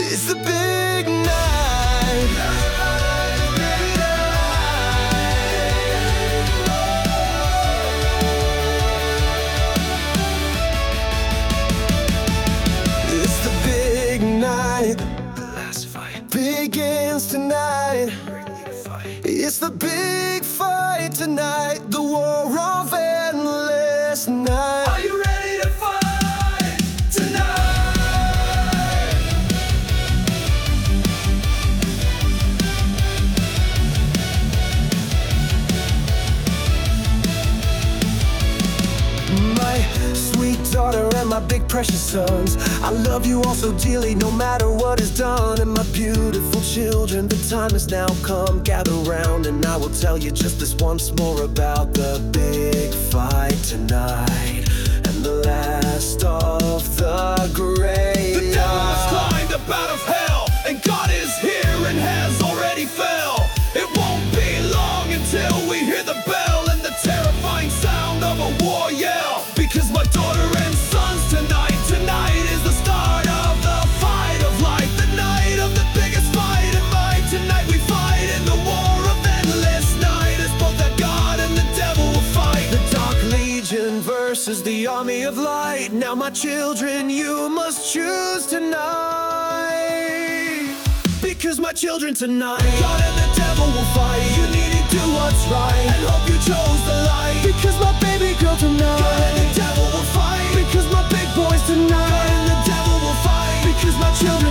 It's the big night. It's the big night. The last fight begins tonight. It's the big fight tonight. The war of endless night. Are you ready to fight tonight? My sweet daughter and my big precious sons, I love you all so dearly no matter what is done. And my beautiful children, the time has now come. Gather round and I will tell you just this once more about the big fight tonight and the last of the great. The devil has climbed up out of hell, and God is here and has already fell. It won't be long until we hear the bell and the terrifying sound of a war yell. Because my daughter and sons, tonight is the start of the fight of life. The night of the biggest fight in life. Tonight we fight in the war of endless night, as both the God and the devil will fight. The Dark Legion versus the army of light. Now my children, you must choose tonight. Because my children tonight, God and the devil will fight. You need to do what's right and hope you chose the light. Because my baby girl tonight, God and the devil will fight. Because my big boys tonight, God and the devil will fight. Because my children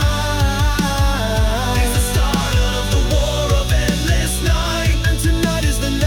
tonight It's the start of the war of endless night. and tonight is the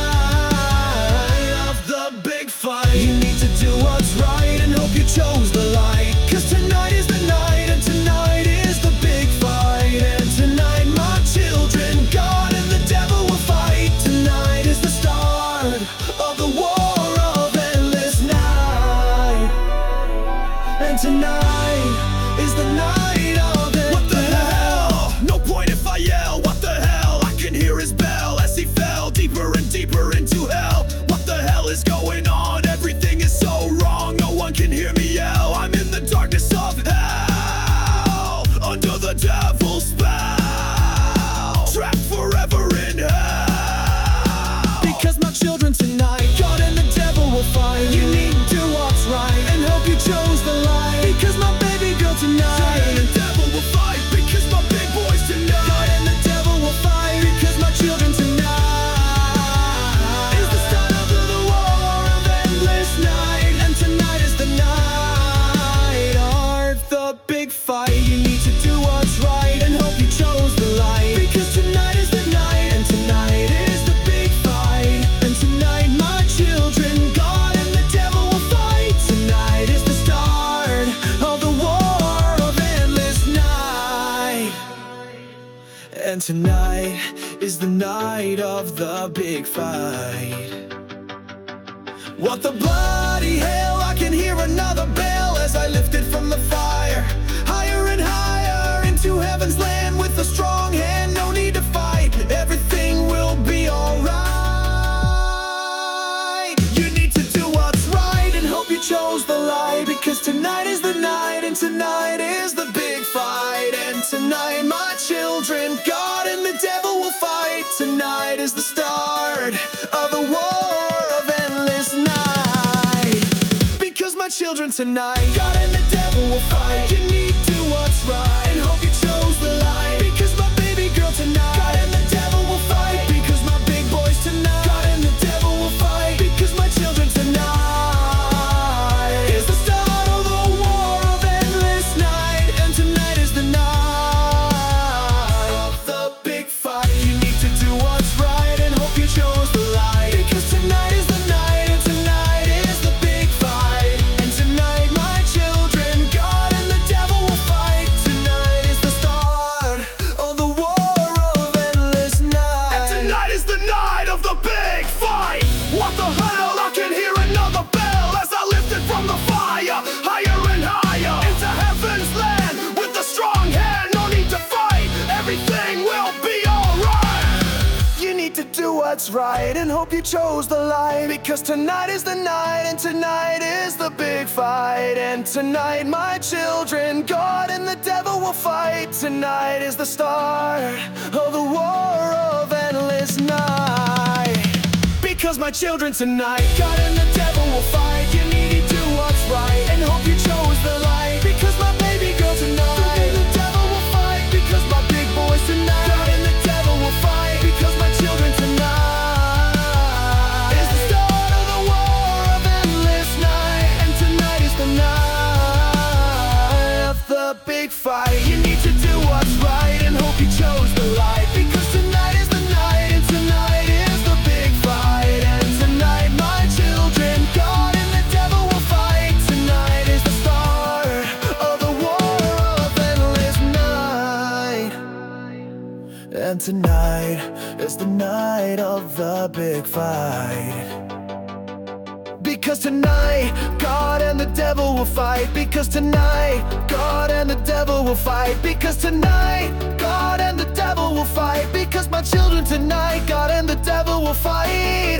night of the big fight. You need to do what's right and hope you chose the light. Cause tonight is the night and tonight is the big fight. And tonight my children, God and the devil will fight. Tonight is the start of the war of endless night. And tonight is the night of it. What the hell? No point if I yell. What the hell? I can hear his bell as he fell deeper and deeper into hell. What the hell is going on? Everything is so wrong. No one can hear me yell. I'm in the darkness of hell, under the devil's spell, trapped forever in hell. Because my children tonight, God and the devil will fight. You need to do what's right and hope you chose the light. Because my baby girl God tonight, and the devil will fight. Because my big boys tonight, God and the devil will fight. Because my children tonight is the start of the war of endless night. And tonight is the night of the big fight. You need to do what's right and hope you chose the light. Because tonight is the night and tonight is the big fight. And tonight my children, God and the devil will fight. Tonight is the start of the war of endless night. And tonight is the night of the big fight. What the bloody hell? I can hear another bell as I lift it from the fire. Higher and higher into heaven's land with a strong hand. No need to fight, everything will be alright. You need to do what's right and hope you chose the light. Because tonight is the night and tonight is the big fight. And tonight my children, God and the devil will fight. Tonight is the start of the war of endless night. Because my children tonight, God and the devil will fight. You need to do what's right and hope you chose the light. Because my baby girl tonight, God and the devil will fight. Because my big boys tonight, God and the devil will fight. Because my children tonight is the start of the war of endless night. And tonight is the night of the big fight. You need to do what's right and hope you chose the light. Because tonight is the night and tonight is the big fight. And tonight my children, God what's right and hope you chose the light. Because tonight is the night, and tonight is the big fight. And tonight, my children, God and the devil will fight. Tonight is the start of the war of endless night. Because my children, tonight, God and the devil will fight. You need to do what's right and hope you chose the light. Because my baby girl tonight, God and the devil will fight. Because my big boys tonight, God and the devil will fight. Because my children tonight is the start of the war of endless night. And tonight is the night of the big fight. You need to do what's right and hope you chose the light. Because tonight is the night, and tonight is the big fight. And tonight, my children, God and the devil will fight. Tonight is the start of the war of endless night. And tonight is the night of the big fight. Because tonight, God and the devil will fight. Because tonight, God and the devil will fight. Because tonight, God and the devil will fight. Because my children tonight, God and the devil will fight.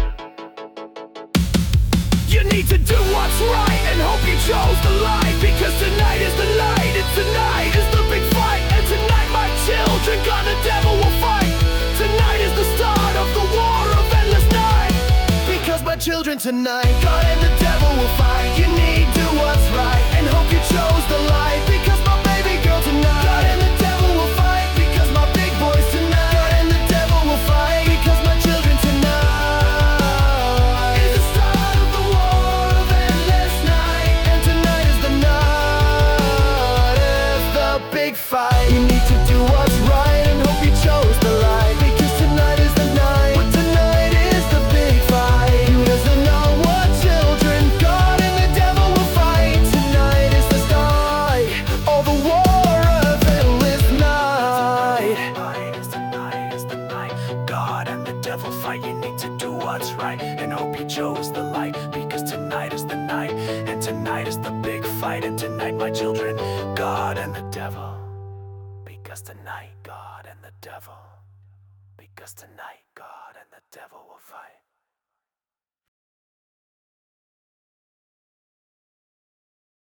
You need to do what's right and hope you chose the light. Because tonight is the night, and tonight is the big fight. And tonight, my children, God and the devil will fight. Tonight is the start of the war of endless night. Because my children tonight, God and the devil will fight. You need to do what's right and hope you chose the light. Because my baby girl tonight, God and the devil will fight. Because my big boys tonight, God and the devil will fight. Because my children tonight is the start of the war of endless night. And tonight is the night of the big fight. You need to do what's right and hope you chose the light. Because tonight is the night, but tonight is the big fight. Who doesn't know what children, God and the devil will fight. Tonight is the start of the war of endless night. Tonight is the night, is the night. God and the devil fight. You need to do what's right and hope you chose the light. Because tonight is the night, and tonight is the big fight. And tonight, my children, God and the devil. Because tonight, God and the devil. Because tonight, God and the devil will fight.